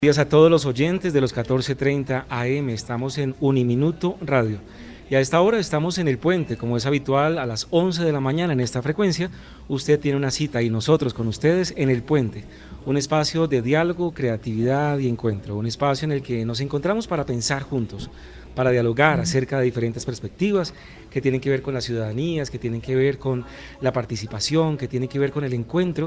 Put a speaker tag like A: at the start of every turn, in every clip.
A: Días a todos los oyentes de los 14:30 AM, estamos en Uniminuto Radio y a esta hora estamos en el puente, como es habitual a las 11 de la mañana en esta frecuencia, usted tiene una cita y nosotros con ustedes en el puente, un espacio de diálogo, creatividad y encuentro, un espacio en el que nos encontramos para pensar juntos, para dialogar acerca de diferentes perspectivas que tienen que ver con las ciudadanías, que tienen que ver con la participación, que tienen que ver con el encuentro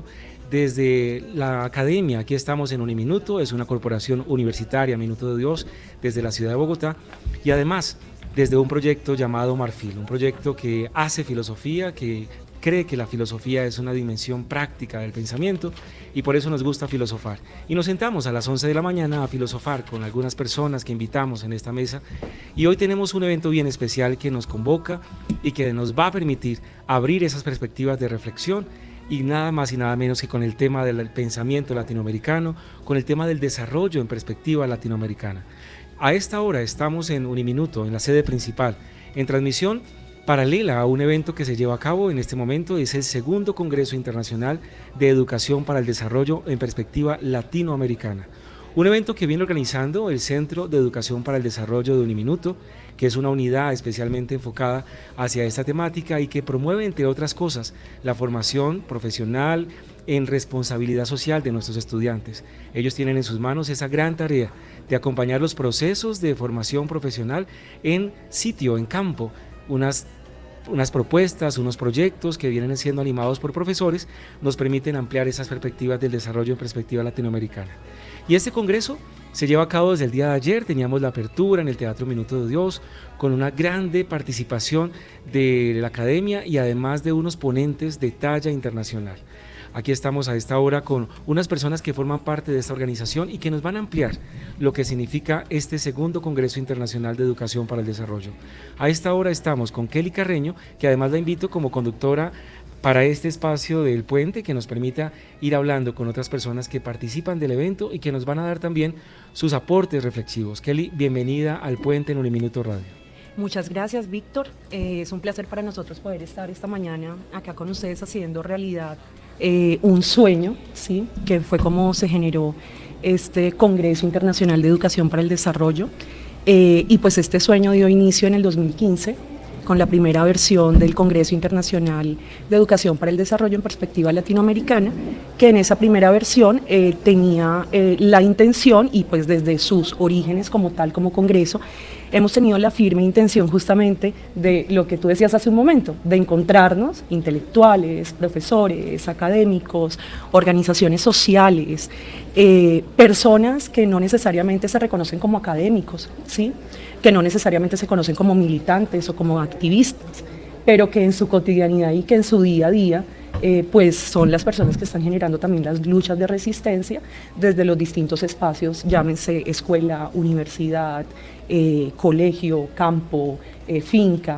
A: desde la academia. Aquí estamos en Uniminuto, es una corporación universitaria, Minuto de Dios, desde la ciudad de Bogotá, y además desde un proyecto llamado Marfil, un proyecto que hace filosofía, que cree que la filosofía es una dimensión práctica del pensamiento y por eso nos gusta filosofar. Y nos sentamos a las 11 de la mañana a filosofar con algunas personas que invitamos en esta mesa y hoy tenemos un evento bien especial que nos convoca y que nos va a permitir abrir esas perspectivas de reflexión y nada más y nada menos que con el tema del pensamiento latinoamericano, con el tema del desarrollo en perspectiva latinoamericana. A esta hora estamos en Uniminuto, en la sede principal, en transmisión paralela a un evento que se lleva a cabo en este momento, es el segundo Congreso Internacional de Educación para el Desarrollo en Perspectiva Latinoamericana. Un evento que viene organizando el Centro de Educación para el Desarrollo de Uniminuto, que es una unidad especialmente enfocada hacia esta temática y que promueve, entre otras cosas, la formación profesional en responsabilidad social de nuestros estudiantes. Ellos tienen en sus manos esa gran tarea de acompañar los procesos de formación profesional en sitio, en campo, unas propuestas, unos proyectos que vienen siendo animados por profesores, nos permiten ampliar esas perspectivas del desarrollo en perspectiva latinoamericana. Y este congreso se lleva a cabo desde el día de ayer, teníamos la apertura en el Teatro Minuto de Dios, con una grande participación de la academia y además de unos ponentes de talla internacional. Aquí estamos a esta hora con unas personas que forman parte de esta organización y que nos van a ampliar lo que significa este segundo Congreso Internacional de Educación para el Desarrollo. A esta hora estamos con Kelly Carreño, que además la invito como conductora para este espacio del puente que nos permita ir hablando con otras personas que participan del evento y que nos van a dar también sus aportes reflexivos. Kelly, bienvenida al puente en Uniminuto Radio.
B: Muchas gracias, Víctor. Es un placer para nosotros poder estar esta mañana acá con ustedes haciendo realidad un sueño, ¿sí? Que fue como se generó este Congreso Internacional de Educación para el Desarrollo. Y pues este sueño dio inicio en el 2015 con la primera versión del Congreso Internacional de Educación para el Desarrollo en Perspectiva Latinoamericana, que en esa primera versión tenía la intención, y pues desde sus orígenes como tal, como Congreso, hemos tenido la firme intención justamente de lo que tú decías hace un momento, de encontrarnos intelectuales, profesores, académicos, organizaciones sociales, personas que no necesariamente se reconocen como académicos, ¿sí? Que no necesariamente se conocen como militantes o como activistas, pero que en su cotidianidad y que en su día a día pues son las personas que están generando también las luchas de resistencia desde los distintos espacios, llámense escuela, universidad, colegio, campo, finca.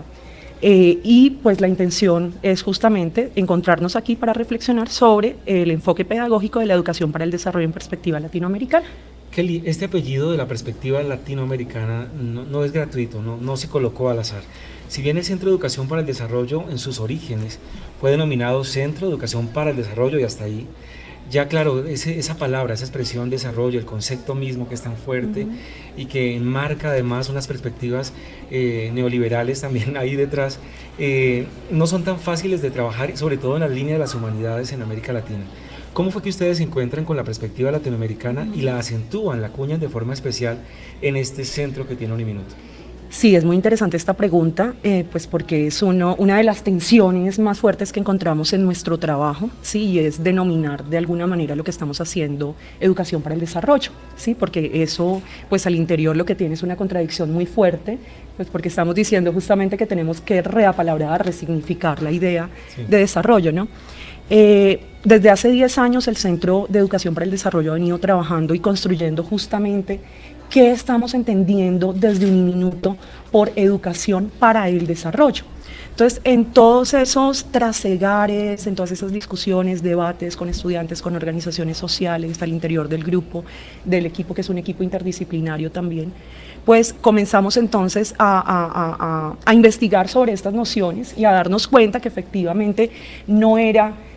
B: Y pues la intención es justamente encontrarnos aquí para reflexionar sobre el enfoque pedagógico de la educación para el desarrollo en perspectiva latinoamericana.
A: Kelly, este apellido de la perspectiva latinoamericana no es gratuito, no se colocó al azar. Si bien el Centro de Educación para el Desarrollo en sus orígenes fue denominado Centro de Educación para el Desarrollo y hasta ahí, ya claro, esa palabra, esa expresión desarrollo, el concepto mismo que es tan fuerte y que enmarca además unas perspectivas neoliberales también ahí detrás, no son tan fáciles de trabajar, sobre todo en la línea de las humanidades en América Latina. ¿Cómo fue que ustedes se encuentran con la perspectiva latinoamericana y la acentúan, la acuñan de forma especial en este centro que tiene Uniminuto?
B: Sí, es muy interesante esta pregunta, pues porque es una de las tensiones más fuertes que encontramos en nuestro trabajo, ¿sí? Y es denominar de alguna manera lo que estamos haciendo educación para el desarrollo, ¿sí? Porque eso, pues al interior lo que tiene es una contradicción muy fuerte, pues porque estamos diciendo justamente que tenemos que reapalabrar, resignificar la idea de desarrollo, ¿no? Desde hace 10 años el Centro de Educación para el Desarrollo ha venido trabajando y construyendo justamente qué estamos entendiendo desde Uniminuto por educación para el desarrollo. Entonces, en todos esos trasegares, en todas esas discusiones, debates con estudiantes, con organizaciones sociales, al interior del grupo, del equipo, que es un equipo interdisciplinario también, pues comenzamos entonces a investigar sobre estas nociones y a darnos cuenta que efectivamente no era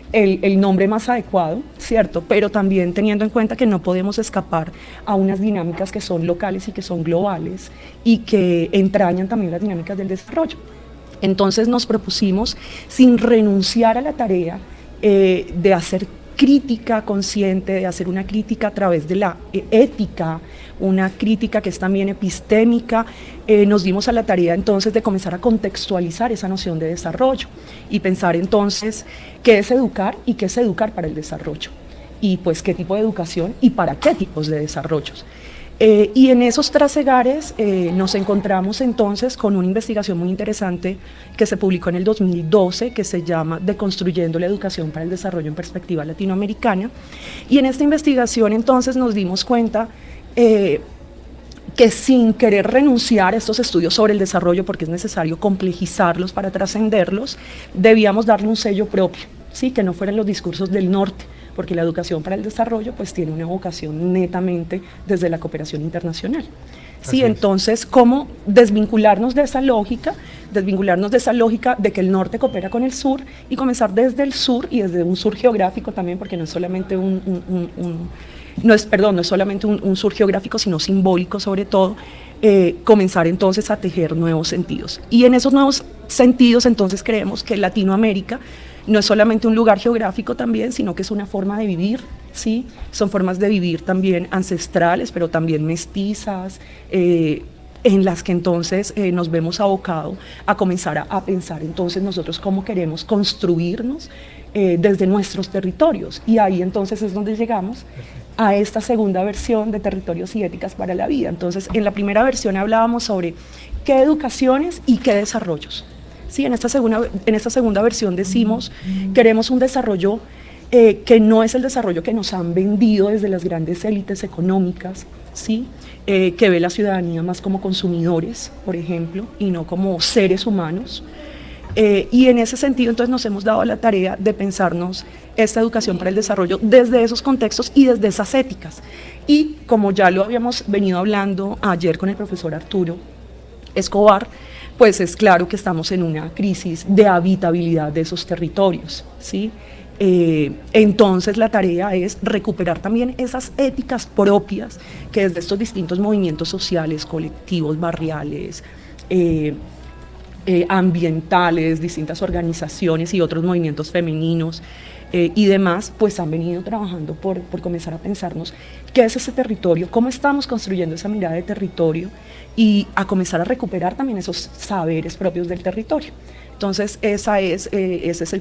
B: el nombre más adecuado, ¿cierto? Pero también teniendo en cuenta que no podemos escapar a unas dinámicas que son locales y que son globales y que entrañan también las dinámicas del desarrollo. Entonces nos propusimos, sin renunciar a la tarea de hacer crítica consciente, de hacer una crítica a través de la ética, una crítica que es también epistémica, nos dimos a la tarea entonces de comenzar a contextualizar esa noción de desarrollo y pensar entonces qué es educar y qué es educar para el desarrollo, y pues qué tipo de educación y para qué tipos de desarrollos. Y en esos trasegares nos encontramos entonces con una investigación muy interesante que se publicó en el 2012, que se llama Deconstruyendo la educación para el desarrollo en perspectiva latinoamericana, y en esta investigación entonces nos dimos cuenta que sin querer renunciar a estos estudios sobre el desarrollo, porque es necesario complejizarlos para trascenderlos, debíamos darle un sello propio, ¿sí? Que no fueran los discursos del norte, porque la educación para el desarrollo pues tiene una vocación netamente desde la cooperación internacional. Sí, entonces, ¿cómo desvincularnos de esa lógica? Desvincularnos de esa lógica de que el norte coopera con el sur y comenzar desde el sur y desde un sur geográfico también, porque no es solamente no es solamente un sur geográfico, sino simbólico sobre todo, comenzar entonces a tejer nuevos sentidos. Y en esos nuevos sentidos entonces creemos que Latinoamérica no es solamente un lugar geográfico también, sino que es una forma de vivir, ¿sí? Son formas de vivir también ancestrales, pero también mestizas, en las que entonces nos vemos abocados a comenzar a pensar entonces nosotros cómo queremos construirnos desde nuestros territorios. Y ahí entonces es donde llegamos a esta segunda versión de Territorios y Éticas para la Vida. Entonces, en la primera versión hablábamos sobre qué educaciones y qué desarrollos. Sí, en esta segunda versión decimos, queremos un desarrollo que no es el desarrollo que nos han vendido desde las grandes élites económicas, ¿sí? Que ve la ciudadanía más como consumidores, por ejemplo, y no como seres humanos. Y en ese sentido entonces nos hemos dado la tarea de pensarnos esta educación para el desarrollo desde esos contextos y desde esas éticas. Y como ya lo habíamos venido hablando ayer con el profesor Arturo Escobar, pues es claro que estamos en una crisis de habitabilidad de esos territorios, ¿sí? Entonces la tarea es recuperar también esas éticas propias que desde estos distintos movimientos sociales, colectivos, barriales, ambientales, distintas organizaciones y otros movimientos femeninos y demás, pues han venido trabajando por comenzar a pensarnos qué es ese territorio, cómo estamos construyendo esa mirada de territorio y a comenzar a recuperar también esos saberes propios del territorio. Entonces ese es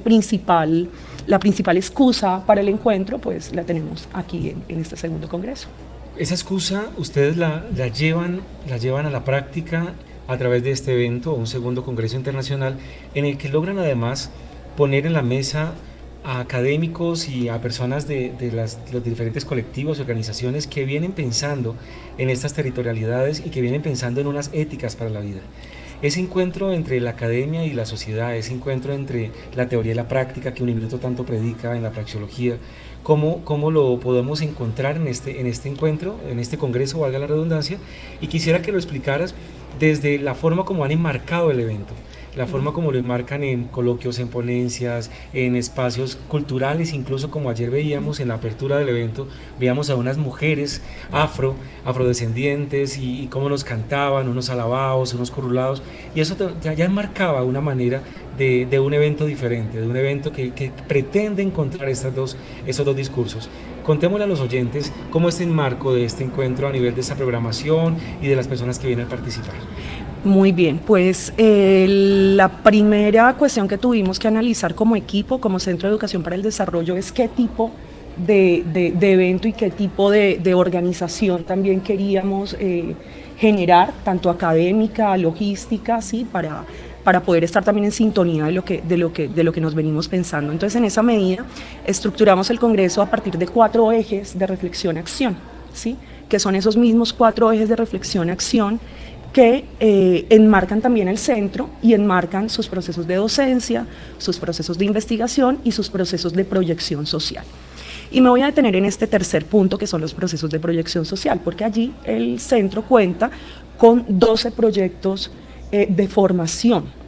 B: la principal excusa para el encuentro, pues la tenemos aquí en este segundo congreso.
A: Esa excusa ustedes la llevan a la práctica a través de este evento, un segundo congreso internacional, en el que logran además poner en la mesa a académicos y a personas de los diferentes colectivos y organizaciones que vienen pensando en estas territorialidades y que vienen pensando en unas éticas para la vida. Ese encuentro entre la academia y la sociedad, ese encuentro entre la teoría y la práctica que Uniminuto tanto predica en la praxeología, ¿cómo lo podemos encontrar en este encuentro, en este congreso, valga la redundancia? Y quisiera que lo explicaras desde la forma como han enmarcado el evento, la forma como lo enmarcan en coloquios, en ponencias, en espacios culturales, incluso como ayer veíamos en la apertura del evento, veíamos a unas mujeres afrodescendientes y cómo nos cantaban, unos alabados, unos currulados, y eso ya enmarcaba una manera de un evento diferente, de un evento que pretende encontrar esos dos discursos. Contémosle a los oyentes cómo es el marco de este encuentro a nivel de esa programación y de las personas que vienen a participar.
B: Muy bien, pues la primera cuestión que tuvimos que analizar como equipo, como Centro de Educación para el Desarrollo, es qué tipo de evento y qué tipo de organización también queríamos generar, tanto académica, logística, ¿sí? Para poder estar también en sintonía de lo que nos venimos pensando. Entonces, en esa medida, estructuramos el Congreso a partir de 4 ejes de reflexión-acción, ¿sí? Que son esos mismos 4 ejes de reflexión-acción que enmarcan también el centro y enmarcan sus procesos de docencia, sus procesos de investigación y sus procesos de proyección social. Y me voy a detener en este tercer punto, que son los procesos de proyección social, porque allí el centro cuenta con 12 proyectos de formación,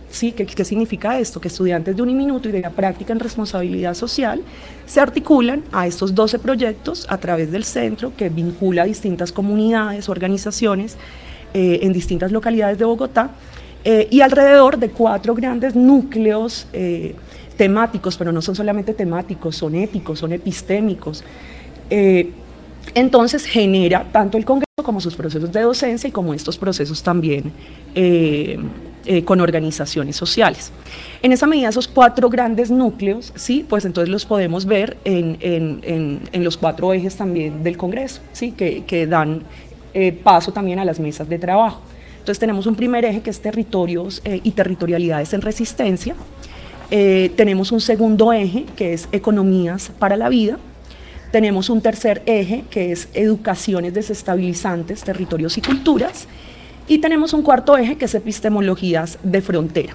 B: ¿Sí? ¿Qué significa esto? Que estudiantes de Uniminuto y de la práctica en responsabilidad social se articulan a estos 12 proyectos a través del centro que vincula a distintas comunidades, organizaciones en distintas localidades de Bogotá y alrededor de 4 grandes núcleos temáticos, pero no son solamente temáticos, son éticos, son epistémicos. Entonces genera tanto el Congreso como sus procesos de docencia y como estos procesos también con organizaciones sociales. En esa medida, esos 4 grandes núcleos, ¿sí? Pues entonces los podemos ver en los 4 ejes también del Congreso, ¿sí? que dan paso también a las mesas de trabajo. Entonces tenemos un primer eje que es territorios y territorialidades en resistencia. Tenemos un segundo eje que es economías para la vida. Tenemos un tercer eje que es educaciones desestabilizantes, territorios y culturas. Y tenemos un cuarto eje que es epistemologías de frontera.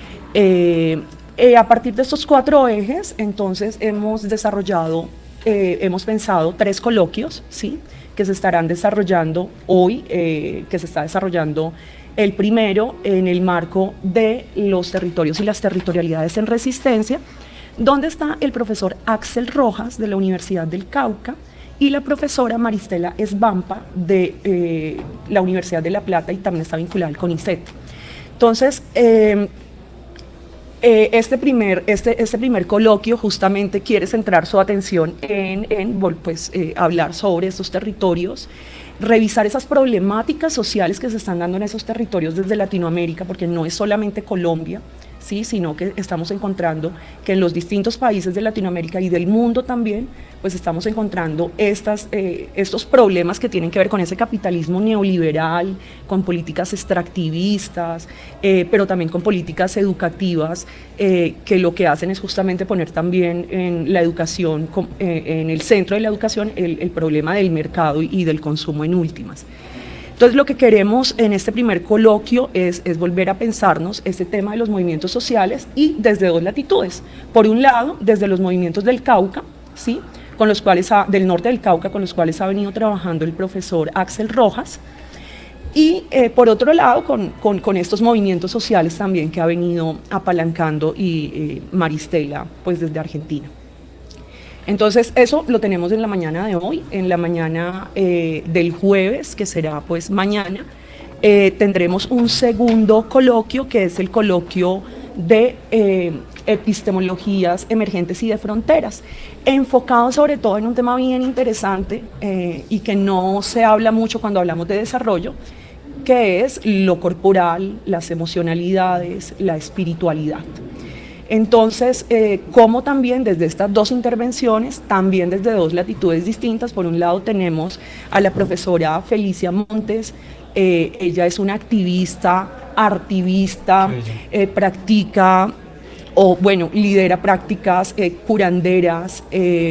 B: A partir de estos 4 ejes, entonces hemos pensado 3 coloquios, ¿sí? Que se estarán desarrollando hoy, que se está desarrollando el primero en el marco de los territorios y las territorialidades en resistencia, donde está el profesor Axel Rojas de la Universidad del Cauca y la profesora Maristela Esbampa de la Universidad de La Plata y también está vinculada al CONICET. Entonces, este primer coloquio justamente quiere centrar su atención en hablar sobre estos territorios, revisar esas problemáticas sociales que se están dando en esos territorios desde Latinoamérica, porque no es solamente Colombia, ¿sí? Sino que estamos encontrando que en los distintos países de Latinoamérica y del mundo también, pues estamos encontrando estos problemas que tienen que ver con ese capitalismo neoliberal, con políticas extractivistas, pero también con políticas educativas que lo que hacen es justamente poner también en la educación, en el centro de la educación, el problema del mercado y del consumo en últimas. Entonces lo que queremos en este primer coloquio es volver a pensarnos este tema de los movimientos sociales y desde 2 latitudes. Por un lado, desde los movimientos del Cauca, ¿sí? Con los cuales del norte del Cauca, con los cuales ha venido trabajando el profesor Axel Rojas, y por otro lado, con estos movimientos sociales también que ha venido apalancando Maristela, pues desde Argentina. Entonces eso lo tenemos en la mañana de hoy. En la mañana del jueves, que será pues mañana, tendremos un segundo coloquio, que es el coloquio de epistemologías emergentes y de fronteras, enfocado sobre todo en un tema bien interesante y que no se habla mucho cuando hablamos de desarrollo, que es lo corporal, las emocionalidades, la espiritualidad. Entonces, como también desde estas 2 intervenciones, también desde 2 latitudes distintas, por un lado tenemos a la profesora Felicia Montes, ella es una activista, artivista, practica, lidera prácticas curanderas,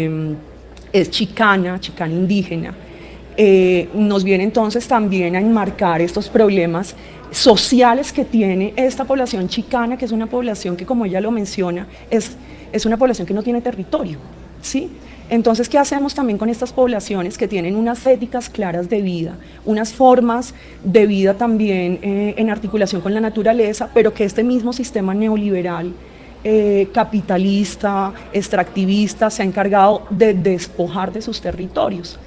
B: es chicana indígena. Nos viene entonces también a enmarcar estos problemas sociales que tiene esta población chicana, que es una población que, como ella lo menciona, es una población que no tiene territorio, ¿sí? Entonces, ¿qué hacemos también con estas poblaciones que tienen unas éticas claras de vida, unas formas de vida también en articulación con la naturaleza, pero que este mismo sistema neoliberal, capitalista, extractivista, se ha encargado de despojar de sus territorios?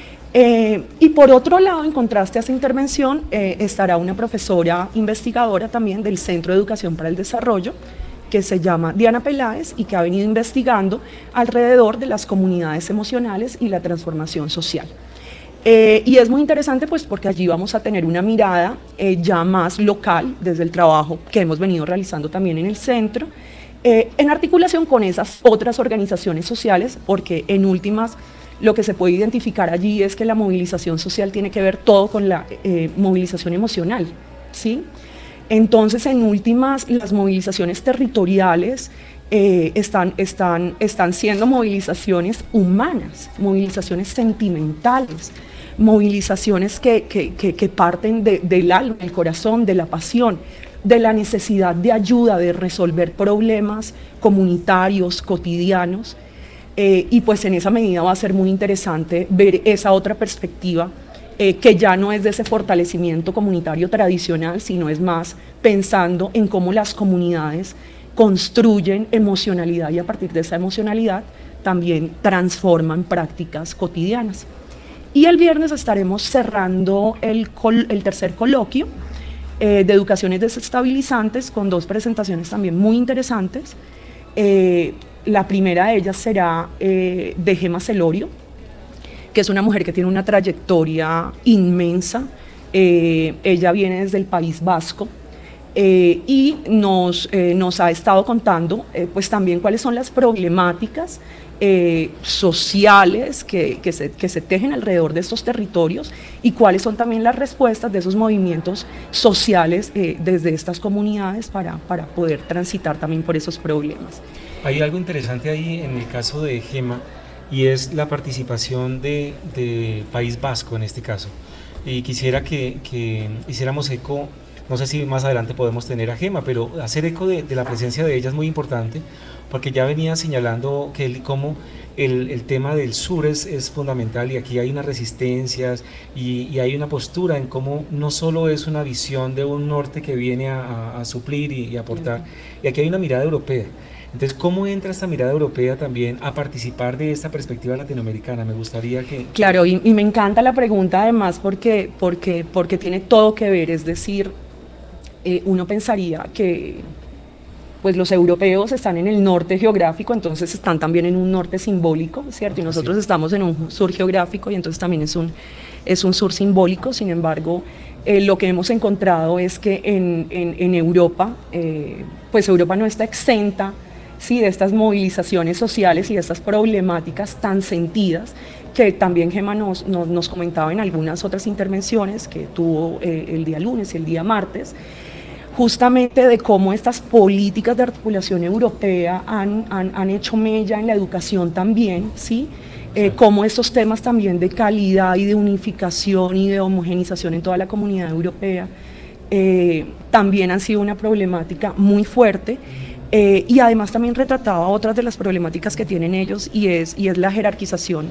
B: Y por otro lado, en contraste a esa intervención, estará una profesora investigadora también del Centro de Educación para el Desarrollo, que se llama Diana Peláez y que ha venido investigando alrededor de las comunidades emocionales y la transformación social. Y es muy interesante pues porque allí vamos a tener una mirada ya más local desde el trabajo que hemos venido realizando también en el centro, en articulación con esas otras organizaciones sociales, porque en últimas lo que se puede identificar allí es que la movilización social tiene que ver todo con la movilización emocional, ¿sí? Entonces, en últimas, las movilizaciones territoriales están siendo movilizaciones humanas, movilizaciones sentimentales, movilizaciones que parten del alma, del corazón, de la pasión, de la necesidad de ayuda, de resolver problemas comunitarios, cotidianos. Y pues en esa medida va a ser muy interesante ver esa otra perspectiva que ya no es de ese fortalecimiento comunitario tradicional, sino es más pensando en cómo las comunidades construyen emocionalidad y a partir de esa emocionalidad también transforman prácticas cotidianas. Y el viernes estaremos cerrando el tercer coloquio de educaciones desestabilizantes con 2 presentaciones también muy interesantes. La primera de ellas será de Gema Celorio, que es una mujer que tiene una trayectoria inmensa. Ella viene desde el País Vasco y nos ha estado contando pues también cuáles son las problemáticas sociales que se tejen alrededor de estos territorios y cuáles son también las respuestas de esos movimientos sociales desde estas comunidades para poder transitar también por esos problemas.
A: Hay algo interesante ahí en el caso de Gema y es la participación de País Vasco en este caso. Y quisiera que hiciéramos eco, no sé si más adelante podemos tener a Gema, pero hacer eco de la presencia de ella es muy importante, porque ya venía señalando que cómo el tema del sur es fundamental y aquí hay unas resistencias y hay una postura en cómo no solo es una visión de un norte que viene a suplir y aportar, y aquí hay una mirada europea. Entonces, ¿cómo entra esta mirada europea también a participar de esta perspectiva latinoamericana? Me gustaría que...
B: Claro, y me encanta la pregunta además porque tiene todo que ver, es decir, uno pensaría que pues los europeos están en el norte geográfico, entonces están también en un norte simbólico, ¿cierto? Y nosotros estamos en un sur geográfico y entonces también es un sur simbólico. Sin embargo, lo que hemos encontrado es que en Europa, pues Europa no está exenta, sí, de estas movilizaciones sociales y de estas problemáticas tan sentidas que también Gema nos comentaba en algunas otras intervenciones que tuvo el día lunes y el día martes, justamente de cómo estas políticas de articulación europea han hecho mella en la educación también, ¿sí? Cómo estos temas también de calidad y de unificación y de homogenización en toda la comunidad europea también han sido una problemática muy fuerte. Y además también retrataba otras de las problemáticas que tienen ellos y es la jerarquización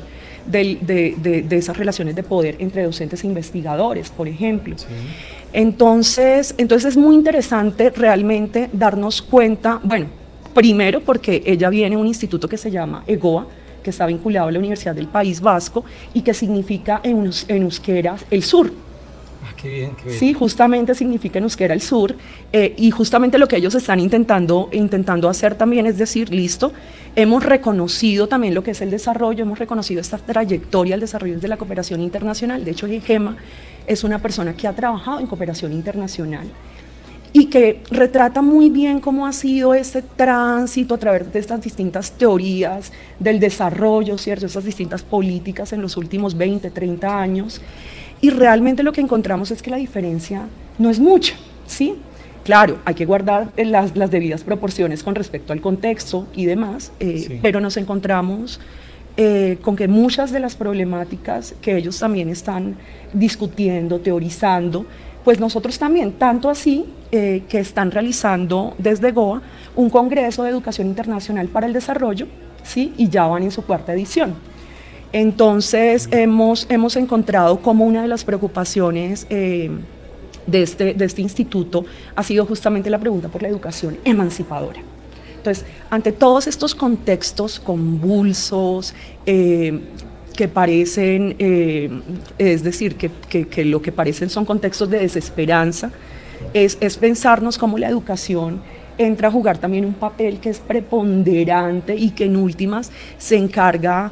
B: de esas relaciones de poder entre docentes e investigadores, por ejemplo. Sí. Entonces es muy interesante realmente darnos cuenta, bueno, primero porque ella viene de un instituto que se llama EGOA, que está vinculado a la Universidad del País Vasco y que significa en euskera el sur.
A: Qué bien, qué bien.
B: Sí, justamente significa en euskera el sur y justamente lo que ellos están intentando hacer también es decir, listo, hemos reconocido también lo que es el desarrollo, hemos reconocido esta trayectoria del desarrollo de la cooperación internacional. De hecho, Gema es una persona que ha trabajado en cooperación internacional y que retrata muy bien cómo ha sido ese tránsito a través de estas distintas teorías del desarrollo, ¿cierto? Estas distintas políticas en los últimos 20, 30 años. Y realmente lo que encontramos es que la diferencia no es mucha, ¿sí? Claro, hay que guardar las debidas proporciones con respecto al contexto y demás, sí. Pero nos encontramos con que muchas de las problemáticas que ellos también están discutiendo, teorizando, pues nosotros también, tanto así que están realizando desde GOA un Congreso de Educación Internacional para el Desarrollo, ¿sí? Y ya van en su 4ª edición. Entonces hemos encontrado como una de las preocupaciones de este instituto ha sido justamente la pregunta por la educación emancipadora. Entonces, ante todos estos contextos convulsos, que parecen, es decir, que lo que parecen son contextos de desesperanza, es pensarnos cómo la educación entra a jugar también un papel que es preponderante y que en últimas se encarga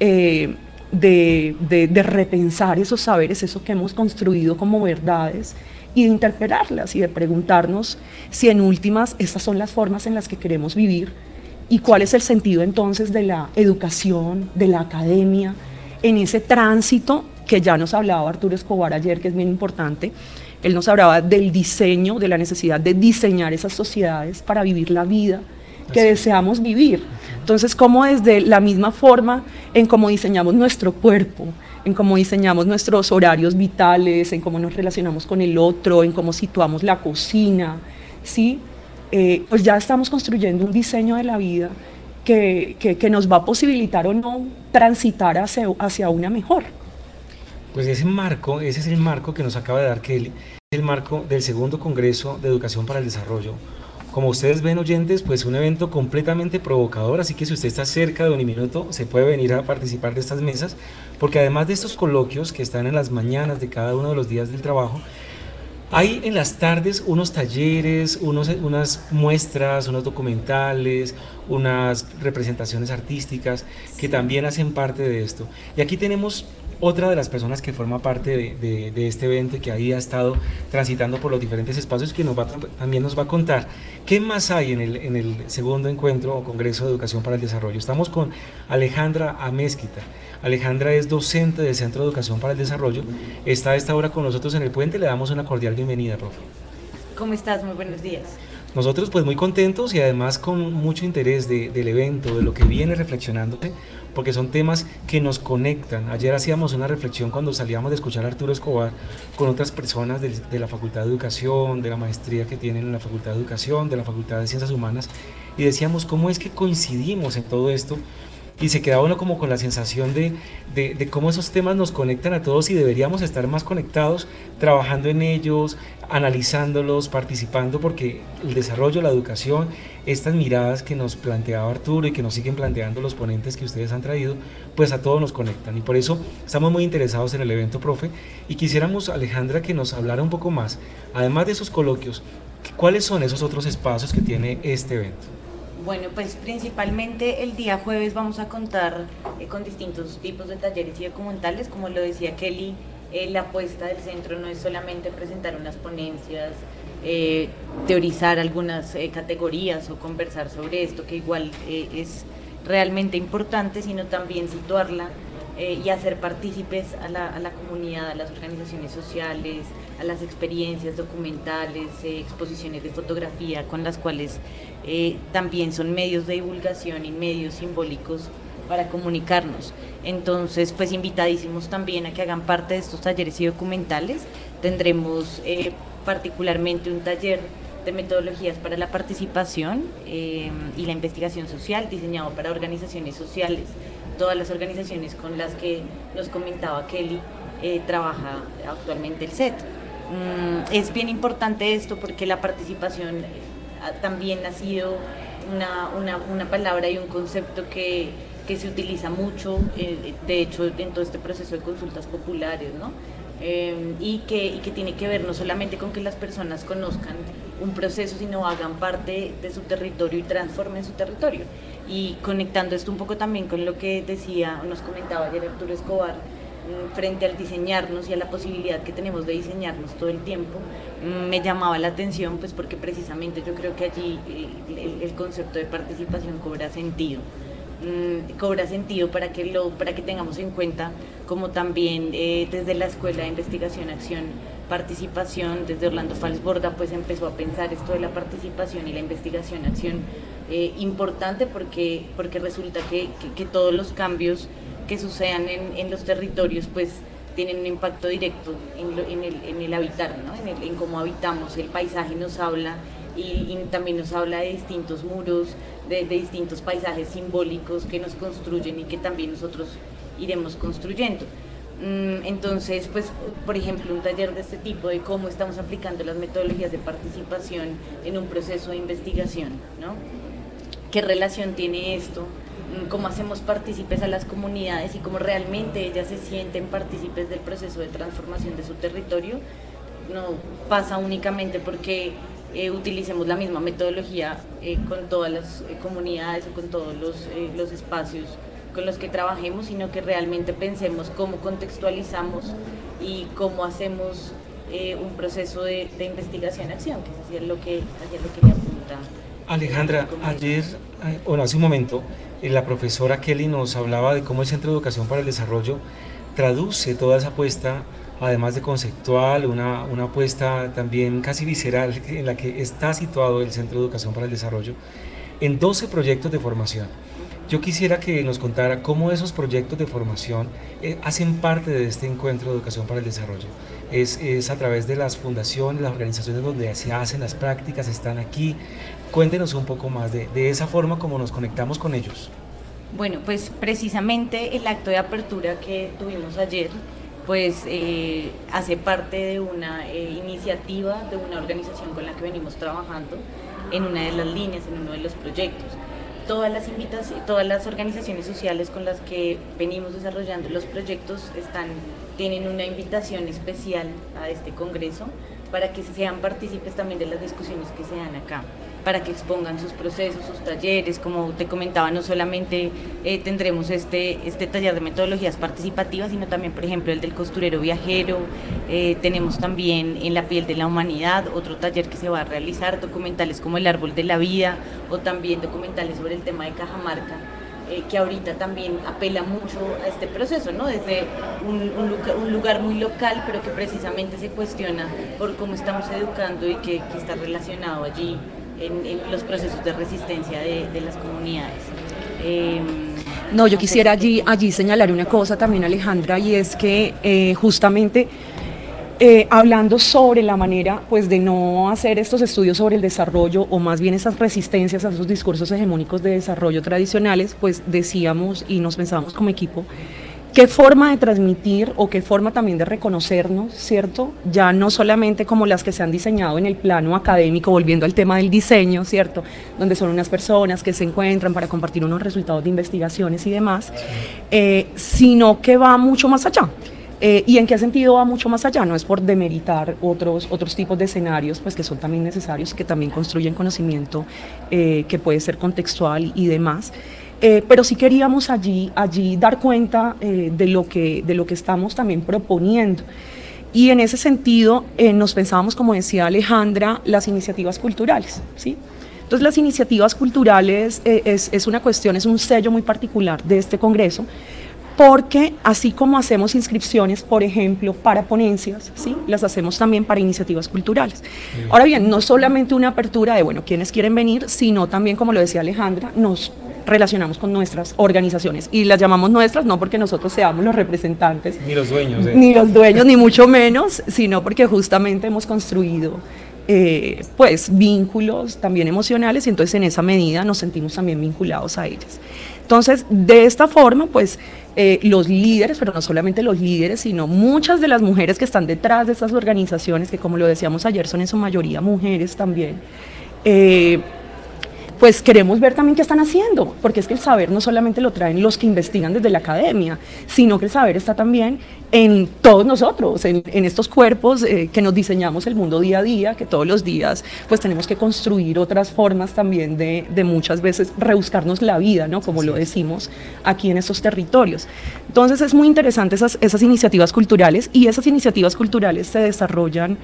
B: de repensar esos saberes, eso que hemos construido como verdades y de interpelarlas y de preguntarnos si en últimas estas son las formas en las que queremos vivir y cuál es el sentido entonces de la educación, de la academia, en ese tránsito que ya nos hablaba Arturo Escobar ayer, que es bien importante. Él nos hablaba del diseño, de la necesidad de diseñar esas sociedades para vivir la vida que deseamos vivir. Entonces, cómo desde la misma forma en cómo diseñamos nuestro cuerpo, en cómo diseñamos nuestros horarios vitales, en cómo nos relacionamos con el otro, en cómo situamos la cocina, ¿sí? Pues ya estamos construyendo un diseño de la vida que nos va a posibilitar o no transitar hacia una mejor.
A: Pues ese es el marco que nos acaba de dar Kelly, es el marco del segundo Congreso de Educación para el Desarrollo. Como ustedes ven, oyentes, pues un evento completamente provocador, así que si usted está cerca de Uniminuto, se puede venir a participar de estas mesas, porque además de estos coloquios que están en las mañanas de cada uno de los días del trabajo, hay en las tardes unos talleres, unas muestras, unos documentales, unas representaciones artísticas que también hacen parte de esto. Y aquí tenemos otra de las personas que forma parte de este evento, que ahí ha estado transitando por los diferentes espacios, que también nos va a contar qué más hay en el segundo encuentro o Congreso de Educación para el Desarrollo. Estamos con Alejandra Amezquita. Alejandra es docente del Centro de Educación para el Desarrollo, está a esta hora con nosotros en el puente, le damos una cordial bienvenida, profe.
C: ¿Cómo estás? Muy buenos días.
A: Nosotros pues muy contentos y además con mucho interés del evento, de lo que viene reflexionándose, porque son temas que nos conectan. Ayer hacíamos una reflexión cuando salíamos de escuchar a Arturo Escobar con otras personas de la Facultad de Educación, de la maestría que tienen en la Facultad de Educación, de la Facultad de Ciencias Humanas, y decíamos cómo es que coincidimos en todo esto, y se queda uno como con la sensación de cómo esos temas nos conectan a todos y deberíamos estar más conectados, trabajando en ellos, analizándolos, participando, porque el desarrollo, la educación, estas miradas que nos planteaba Arturo y que nos siguen planteando los ponentes que ustedes han traído, pues a todos nos conectan, y por eso estamos muy interesados en el evento, profe, y quisiéramos, Alejandra, que nos hablara un poco más, además de esos coloquios, ¿cuáles son esos otros espacios que tiene este evento?
C: Bueno, pues principalmente el día jueves vamos a contar con distintos tipos de talleres y documentales. Como lo decía Kelly, la apuesta del centro no es solamente presentar unas ponencias, teorizar algunas categorías o conversar sobre esto, que igual es realmente importante, sino también situarla y hacer partícipes a la comunidad, a las organizaciones sociales, a las experiencias documentales, exposiciones de fotografía, con las cuales también son medios de divulgación y medios simbólicos para comunicarnos. Entonces, pues invitadísimos también a que hagan parte de estos talleres y documentales. Tendremos particularmente un taller de metodologías para la participación y la investigación social, diseñado para organizaciones sociales, todas las organizaciones con las que nos comentaba Kelly trabaja actualmente el CET. Es bien importante esto porque la participación también ha sido una palabra y un concepto que se utiliza mucho, de hecho, en todo este proceso de consultas populares, ¿no? Y que tiene que ver no solamente con que las personas conozcan un proceso, sino hagan parte de su territorio y transformen su territorio. Y conectando esto un poco también con lo que nos comentaba ayer Arturo Escobar, frente al diseñarnos y a la posibilidad que tenemos de diseñarnos todo el tiempo, me llamaba la atención, pues porque precisamente yo creo que allí el concepto de participación cobra sentido. Cobra sentido para que tengamos en cuenta como también desde la Escuela de Investigación Acción Participación, desde Orlando Falsborda, pues empezó a pensar esto de la participación y la investigación acción importante porque resulta que todos los cambios que sucedan en los territorios pues tienen un impacto directo en el habitar, ¿no? en cómo habitamos. El paisaje nos habla y también nos habla de distintos muros, de distintos paisajes simbólicos que nos construyen y que también nosotros iremos construyendo. Entonces, pues, por ejemplo, un taller de este tipo de cómo estamos aplicando las metodologías de participación en un proceso de investigación, ¿no? ¿Qué relación tiene esto? ¿Cómo hacemos partícipes a las comunidades y cómo realmente ellas se sienten partícipes del proceso de transformación de su territorio? No pasa únicamente porque utilicemos la misma metodología con todas las comunidades o con todos los espacios con los que trabajemos, sino que realmente pensemos cómo contextualizamos y cómo hacemos un proceso de investigación-acción, que es lo que le apunta.
A: Alejandra, hace un momento, la profesora Kelly nos hablaba de cómo el Centro de Educación para el Desarrollo traduce toda esa apuesta, además de conceptual, una apuesta también casi visceral en la que está situado el Centro de Educación para el Desarrollo, en 12 proyectos de formación. Yo quisiera que nos contara cómo esos proyectos de formación hacen parte de este encuentro de educación para el desarrollo. Es a través de las fundaciones, las organizaciones donde se hacen las prácticas, están aquí. Cuéntenos un poco más de esa forma como nos conectamos con ellos.
C: Bueno, pues precisamente el acto de apertura que tuvimos ayer pues hace parte de una iniciativa de una organización con la que venimos trabajando en una de las líneas, en uno de los proyectos. Todas las organizaciones sociales con las que venimos desarrollando los proyectos tienen una invitación especial a este congreso para que sean partícipes también de las discusiones que se dan acá, para que expongan sus procesos, sus talleres. Como te comentaba, no solamente tendremos este taller de metodologías participativas, sino también, por ejemplo, el del costurero viajero. Tenemos también En la piel de la humanidad, otro taller que se va a realizar, documentales como El árbol de la vida, o también documentales sobre el tema de Cajamarca, que ahorita también apela mucho a este proceso, ¿no? Desde un lugar muy local, pero que precisamente se cuestiona por cómo estamos educando y que está relacionado allí en los procesos de resistencia de las comunidades.
B: No, yo quisiera allí señalar una cosa también, Alejandra, y es que justamente hablando sobre la manera pues de no hacer estos estudios sobre el desarrollo, o más bien esas resistencias a esos discursos hegemónicos de desarrollo tradicionales, pues decíamos y nos pensábamos como equipo, qué forma de transmitir o qué forma también de reconocernos, ¿cierto? Ya no solamente como las que se han diseñado en el plano académico, volviendo al tema del diseño, ¿cierto? Donde son unas personas que se encuentran para compartir unos resultados de investigaciones y demás, sino que va mucho más allá. ¿Y en qué sentido va mucho más allá? No es por demeritar otros tipos de escenarios, pues que son también necesarios, que también construyen conocimiento que puede ser contextual y demás. Pero sí queríamos allí dar cuenta de lo que estamos también proponiendo. Y en ese sentido nos pensábamos, como decía Alejandra, las iniciativas culturales, ¿sí? Entonces las iniciativas culturales es una cuestión, es un sello muy particular de este congreso, porque así como hacemos inscripciones, por ejemplo, para ponencias, ¿sí?, las hacemos también para iniciativas culturales. Ahora bien, no solamente una apertura de, bueno, quienes quieren venir, sino también, como lo decía Alejandra, nos relacionamos con nuestras organizaciones, y las llamamos nuestras no porque nosotros seamos los representantes,
A: ni los dueños,
B: ni mucho menos, sino porque justamente hemos construido pues vínculos también emocionales, y entonces en esa medida nos sentimos también vinculados a ellas. Entonces, de esta forma, pues los líderes, pero no solamente los líderes, sino muchas de las mujeres que están detrás de estas organizaciones, que como lo decíamos ayer, son en su mayoría mujeres también, pues queremos ver también qué están haciendo, porque es que el saber no solamente lo traen los que investigan desde la academia, sino que el saber está también en todos nosotros, en estos cuerpos que nos diseñamos el mundo día a día, que todos los días pues tenemos que construir otras formas también de muchas veces rebuscarnos la vida, ¿no?, como lo decimos aquí en estos territorios. Entonces es muy interesante esas iniciativas culturales, y esas iniciativas culturales se desarrollan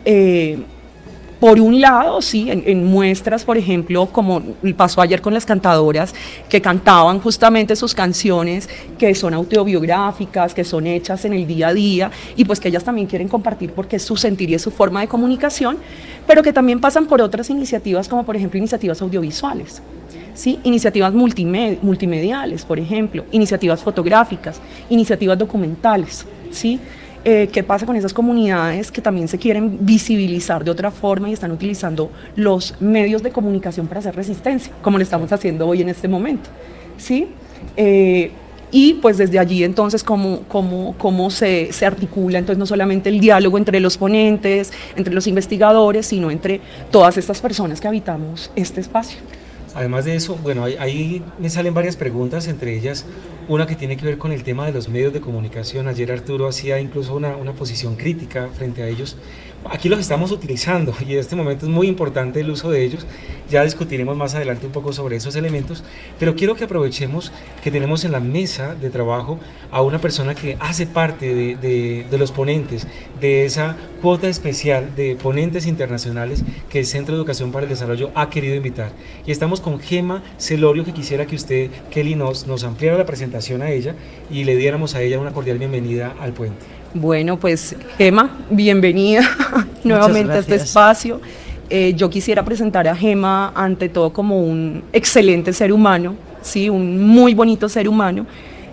B: por un lado, sí, en muestras, por ejemplo, como pasó ayer con las cantadoras, que cantaban justamente sus canciones, que son autobiográficas, que son hechas en el día a día, y pues que ellas también quieren compartir porque es su sentir y es su forma de comunicación, pero que también pasan por otras iniciativas, como por ejemplo iniciativas audiovisuales, ¿sí?, iniciativas multimediales, por ejemplo, iniciativas fotográficas, iniciativas documentales, ¿sí? ¿Qué pasa con esas comunidades que también se quieren visibilizar de otra forma y están utilizando los medios de comunicación para hacer resistencia, como lo estamos haciendo hoy en este momento, ¿sí? Y pues desde allí entonces cómo se articula entonces no solamente el diálogo entre los ponentes, entre los investigadores, sino entre todas estas personas que habitamos este espacio.
A: Además de eso, bueno, ahí me salen varias preguntas, entre ellas una que tiene que ver con el tema de los medios de comunicación. Ayer Arturo hacía incluso una posición crítica frente a ellos. Aquí los estamos utilizando y en este momento es muy importante el uso de ellos. Ya discutiremos más adelante un poco sobre esos elementos, pero quiero que aprovechemos que tenemos en la mesa de trabajo a una persona que hace parte de los ponentes, de esa cuota especial de ponentes internacionales que el Centro de Educación para el Desarrollo ha querido invitar. Y estamos con Gema Celorio, que quisiera que usted, Kelly, nos ampliara la presentación a ella y le diéramos a ella una cordial bienvenida al puente.
B: Bueno, pues Gema, bienvenida nuevamente a este espacio. Yo quisiera presentar a Gema ante todo como un excelente ser humano, ¿sí?, un muy bonito ser humano,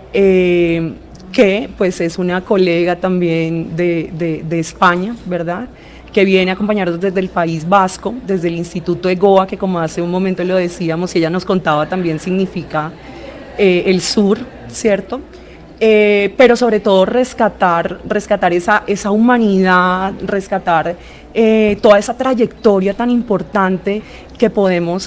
B: que pues es una colega también de España, ¿verdad?, que viene a acompañarnos desde el País Vasco, desde el Instituto EGOA, que como hace un momento lo decíamos, y ella nos contaba también significa el sur, ¿cierto? pero sobre todo rescatar esa humanidad, rescatar toda esa trayectoria tan importante que podemos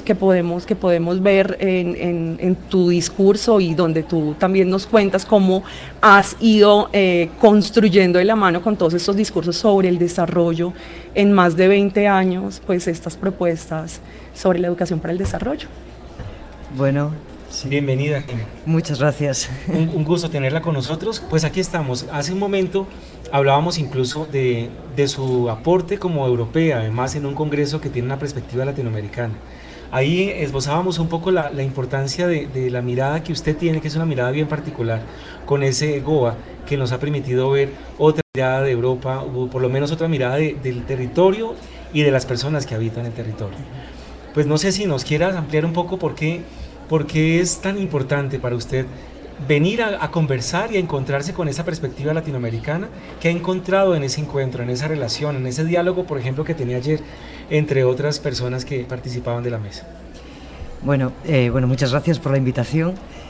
B: ver en tu discurso, y donde tú también nos cuentas cómo has ido construyendo de la mano con todos estos discursos sobre el desarrollo en más de 20 años, pues estas propuestas sobre la educación para el desarrollo.
A: Bueno, sí. Bienvenida, Jimena.
D: Muchas gracias.
A: Un gusto tenerla con nosotros. Pues aquí estamos. Hace un momento hablábamos incluso de su aporte como europea, además en un congreso que tiene una perspectiva latinoamericana. Ahí esbozábamos un poco la importancia de la mirada que usted tiene, que es una mirada bien particular, con ese GOA que nos ha permitido ver otra mirada de Europa, o por lo menos otra mirada del territorio y de las personas que habitan el territorio. Pues no sé si nos quieras ampliar un poco por qué es tan importante para usted venir a conversar y a encontrarse con esa perspectiva latinoamericana que ha encontrado en ese encuentro, en esa relación, en ese diálogo, por ejemplo, que tenía ayer entre otras personas que participaban de la mesa.
D: Bueno, muchas gracias por la invitación.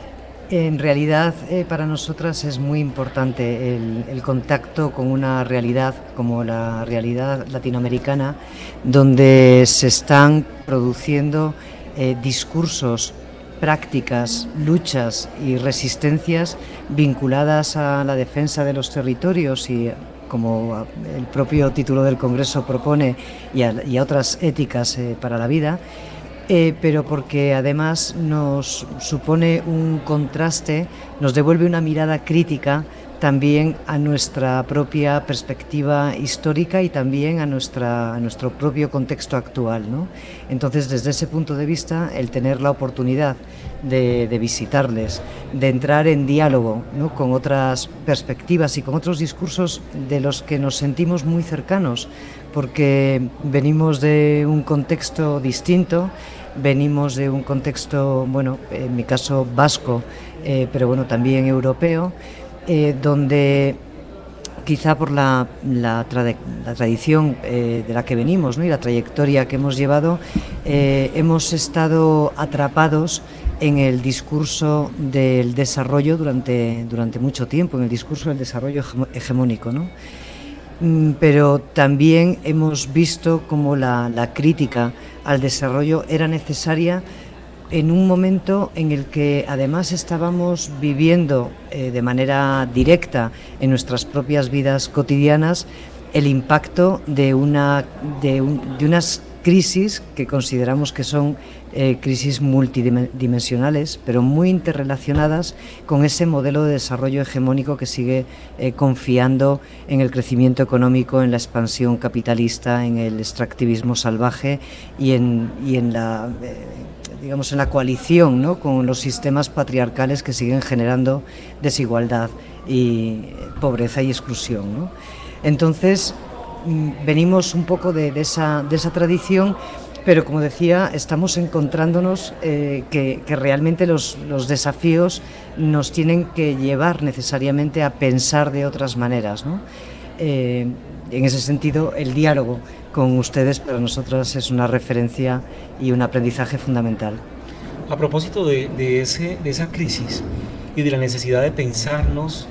D: En realidad, para nosotras es muy importante el contacto con una realidad como la realidad latinoamericana, donde se están produciendo discursos, prácticas, luchas y resistencias vinculadas a la defensa de los territorios y, como el propio título del Congreso propone, y a otras éticas para la vida, pero porque además nos supone un contraste, nos devuelve una mirada crítica también a nuestra propia perspectiva histórica y también a nuestro propio contexto actual, ¿no? Entonces, desde ese punto de vista, el tener la oportunidad de visitarles, de entrar en diálogo, ¿no?, con otras perspectivas y con otros discursos de los que nos sentimos muy cercanos, porque venimos de un contexto distinto, venimos de un contexto, bueno, en mi caso vasco, pero bueno, también europeo, donde quizá por la tradición de la que venimos, ¿no?, y la trayectoria que hemos llevado, hemos estado atrapados en el discurso del desarrollo durante mucho tiempo, en el discurso del desarrollo hegemónico, ¿no? Pero también hemos visto cómo la crítica al desarrollo era necesaria en un momento en el que además estábamos viviendo de manera directa en nuestras propias vidas cotidianas el impacto de unas crisis que consideramos que son crisis multidimensionales, pero muy interrelacionadas con ese modelo de desarrollo hegemónico que sigue confiando en el crecimiento económico, en la expansión capitalista, en el extractivismo salvaje y en la digamos, en la coalición, ¿no?, con los sistemas patriarcales que siguen generando desigualdad y pobreza y exclusión, ¿no? Entonces, venimos un poco de esa tradición, pero como decía, estamos encontrándonos que realmente los desafíos nos tienen que llevar necesariamente a pensar de otras maneras, ¿no? En ese sentido, el diálogo con ustedes para nosotros es una referencia y un aprendizaje fundamental.
A: A propósito de esa crisis y de la necesidad de pensar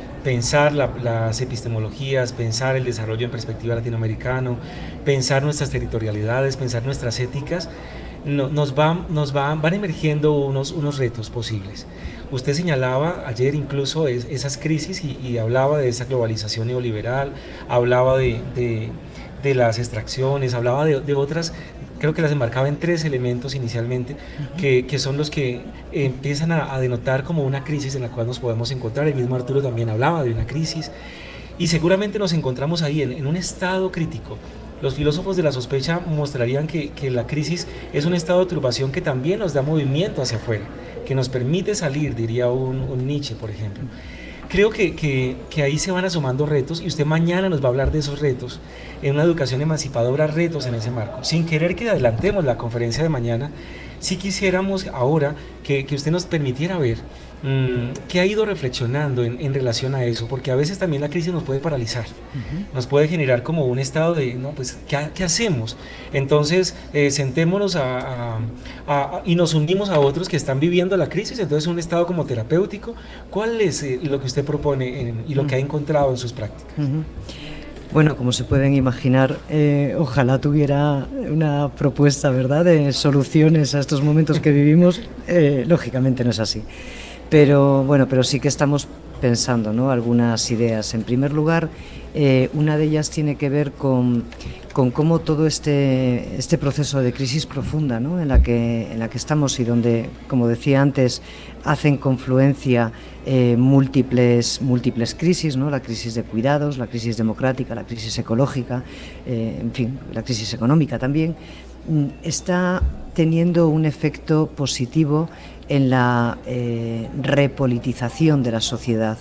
A: las epistemologías, pensar el desarrollo en perspectiva latinoamericano, pensar nuestras territorialidades, pensar nuestras éticas, van emergiendo unos retos posibles. Usted señalaba ayer incluso esas crisis y hablaba de esa globalización neoliberal, hablaba de las extracciones, hablaba de otras, creo que las enmarcaba en 3 elementos inicialmente, que son los que empiezan a denotar como una crisis en la cual nos podemos encontrar. El mismo Arturo también hablaba de una crisis, y seguramente nos encontramos ahí en un estado crítico. Los filósofos de la sospecha mostrarían que la crisis es un estado de turbación que también nos da movimiento hacia afuera, que nos permite salir, diría un Nietzsche, por ejemplo. Creo que ahí se van asomando retos, y usted mañana nos va a hablar de esos retos, en una educación emancipadora, retos en ese marco. Sin querer que adelantemos la conferencia de mañana, sí quisiéramos ahora que usted nos permitiera ver ¿qué ha ido reflexionando en relación a eso? Porque a veces también la crisis nos puede paralizar, nos puede generar como un estado de, no, pues, ¿qué hacemos? Entonces, sentémonos y nos unimos a otros que están viviendo la crisis, entonces un estado como terapéutico. ¿Cuál es lo que usted propone y lo que ha encontrado en sus prácticas?
D: Bueno, como se pueden imaginar, ojalá tuviera una propuesta, ¿verdad?, de soluciones a estos momentos que vivimos. Lógicamente no es así. Pero bueno, pero sí que estamos pensando, ¿no?, algunas ideas. En primer lugar, una de ellas tiene que ver con cómo todo este proceso de crisis profunda, ¿no?, en la que estamos y donde, como decía antes, hacen confluencia múltiples crisis, ¿no?, la crisis de cuidados, la crisis democrática, la crisis ecológica, en fin, la crisis económica también, está teniendo un efecto positivo en la repolitización de la sociedad.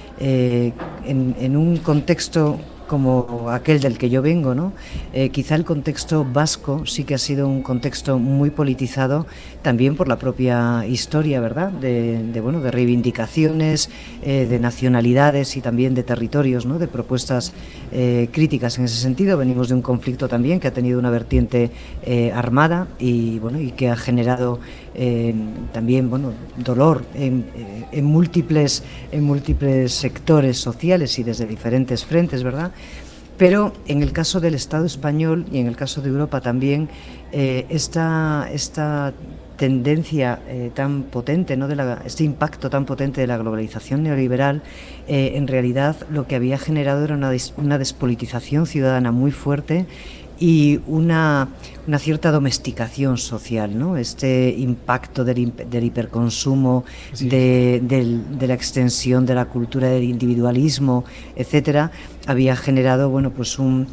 D: En un contexto como aquel del que yo vengo, ¿no? Quizá el contexto vasco sí que ha sido un contexto muy politizado, también por la propia historia, ¿verdad?, de reivindicaciones, de nacionalidades y también de territorios, ¿no?, de propuestas críticas en ese sentido. Venimos de un conflicto también que ha tenido una vertiente armada y que ha generado también dolor en múltiples sectores sociales y desde diferentes frentes, ¿verdad? Pero en el caso del Estado español y en el caso de Europa también, esta tendencia tan potente, ¿no?, este impacto tan potente de la globalización neoliberal, en realidad lo que había generado era una despolitización ciudadana muy fuerte y una cierta domesticación social, ¿no? Este impacto del hiperconsumo, sí, de la extensión de la cultura del individualismo, etcétera, había generado una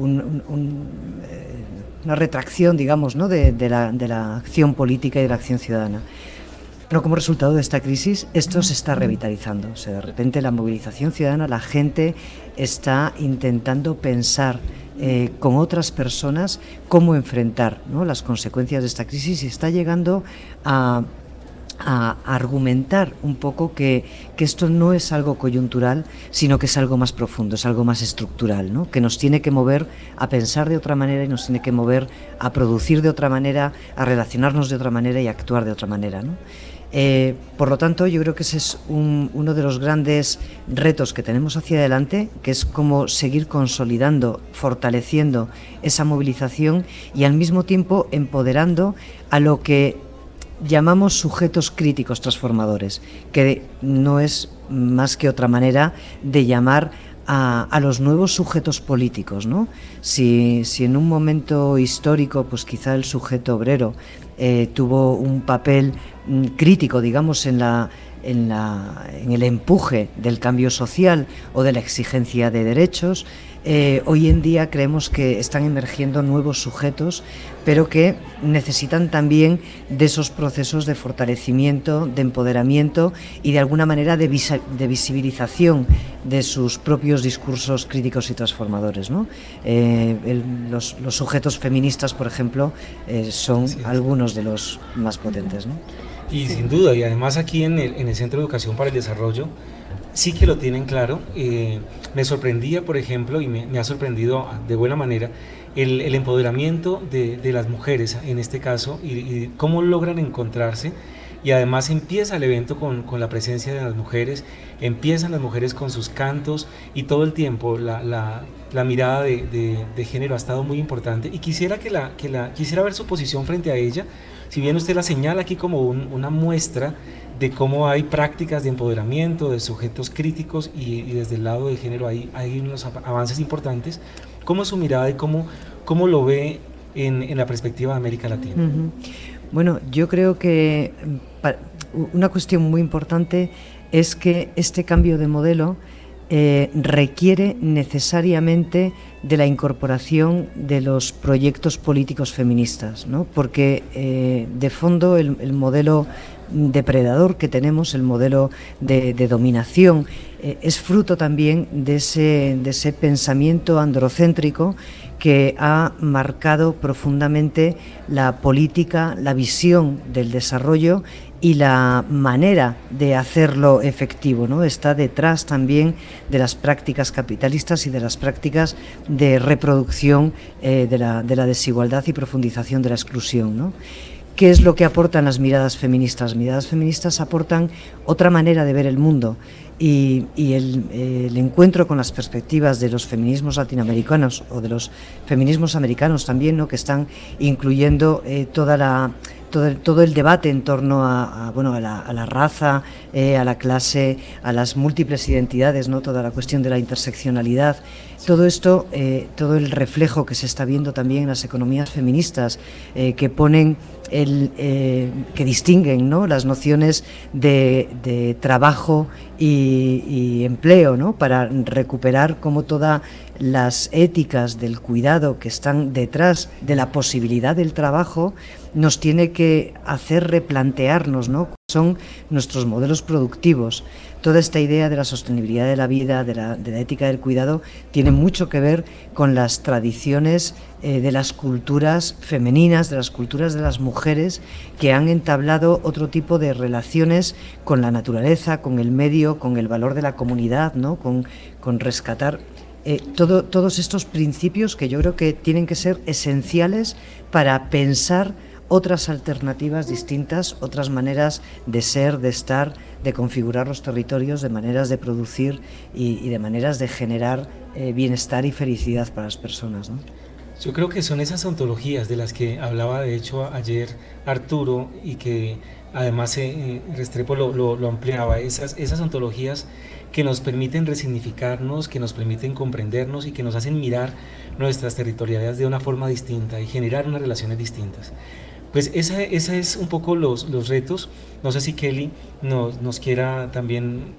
D: retracción, digamos, ¿no?, de la acción política y de la acción ciudadana. Pero como resultado de esta crisis, esto se está revitalizando. O sea, de repente la movilización ciudadana, la gente está intentando pensar con otras personas cómo enfrentar, ¿no?, las consecuencias de esta crisis, y está llegando a argumentar un poco que esto no es algo coyuntural, sino que es algo más profundo, es algo más estructural, ¿no?, que nos tiene que mover a pensar de otra manera y nos tiene que mover a producir de otra manera, a relacionarnos de otra manera y a actuar de otra manera, ¿no? Por lo tanto, yo creo que ese es uno de los grandes retos que tenemos hacia adelante, que es cómo seguir consolidando, fortaleciendo esa movilización y al mismo tiempo empoderando a lo que llamamos sujetos críticos transformadores, que no es más que otra manera de llamar a los nuevos sujetos políticos, ¿no? Si en un momento histórico, pues quizá el sujeto obrero tuvo un papel crítico, digamos, en el empuje del cambio social o de la exigencia de derechos, hoy en día creemos que están emergiendo nuevos sujetos, pero que necesitan también de esos procesos de fortalecimiento, de empoderamiento y de alguna manera de visibilización de sus propios discursos críticos y transformadores, ¿no? Los sujetos feministas, por ejemplo, son algunos de los más potentes, ¿no?
A: Y sin duda, y además aquí en el Centro de Educación para el Desarrollo sí que lo tienen claro. Me sorprendía, por ejemplo, y me ha sorprendido de buena manera, el empoderamiento de las mujeres en este caso y cómo logran encontrarse. Y además empieza el evento con la presencia de las mujeres, empiezan las mujeres con sus cantos y todo el tiempo la mirada de género ha estado muy importante, y quisiera quisiera ver su posición frente a ella. Si bien usted la señala aquí como una muestra de cómo hay prácticas de empoderamiento de sujetos críticos y desde el lado de género hay unos avances importantes, ¿cómo es su mirada y cómo lo ve en la perspectiva de América Latina?
D: Uh-huh. Bueno, yo creo que una cuestión muy importante es que este cambio de modelo requiere necesariamente de la incorporación de los proyectos políticos feministas, ¿no? Porque de fondo el modelo depredador que tenemos, el modelo de dominación es fruto también de ese pensamiento androcéntrico que ha marcado profundamente la política, la visión del desarrollo y la manera de hacerlo efectivo, ¿no? Está detrás también de las prácticas capitalistas y de las prácticas de reproducción de la desigualdad y profundización de la exclusión, ¿no? ¿Qué es lo que aportan las miradas feministas? Las miradas feministas aportan otra manera de ver el mundo y el encuentro con las perspectivas de los feminismos latinoamericanos o de los feminismos americanos también, ¿no? Que están incluyendo todo el debate en torno a la raza, a la clase, a las múltiples identidades, ¿no? Toda la cuestión de la interseccionalidad. Todo esto, todo el reflejo que se está viendo también en las economías feministas, que ponen que distinguen, ¿no? Las nociones de trabajo y empleo, ¿no? Para recuperar como todas las éticas del cuidado que están detrás de la posibilidad del trabajo nos tiene que hacer replantearnos, ¿no? Cuáles son nuestros modelos productivos. Toda esta idea de la sostenibilidad de la vida, de la ética del cuidado, tiene mucho que ver con las tradiciones de las culturas femeninas, de las culturas de las mujeres, que han entablado otro tipo de relaciones con la naturaleza, con el medio, con el valor de la comunidad, ¿no? Con rescatar todos estos principios que yo creo que tienen que ser esenciales para pensar otras alternativas distintas, otras maneras de ser, de estar, de configurar los territorios, de maneras de producir y de maneras de generar bienestar y felicidad para las personas, ¿no?
A: Yo creo que son esas ontologías de las que hablaba de hecho ayer Arturo y que además Restrepo lo ampliaba, esas ontologías que nos permiten resignificarnos, que nos permiten comprendernos y que nos hacen mirar nuestras territorialidades de una forma distinta y generar unas relaciones distintas. Pues esa es un poco los retos. No sé si Kelly nos quiera también,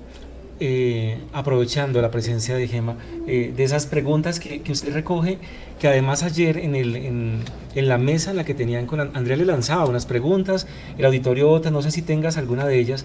A: aprovechando la presencia de Gemma, de esas preguntas que usted recoge, que además ayer en la mesa en la que tenían con Andrea le lanzaba unas preguntas, el auditorio otras, no sé si tengas alguna de ellas,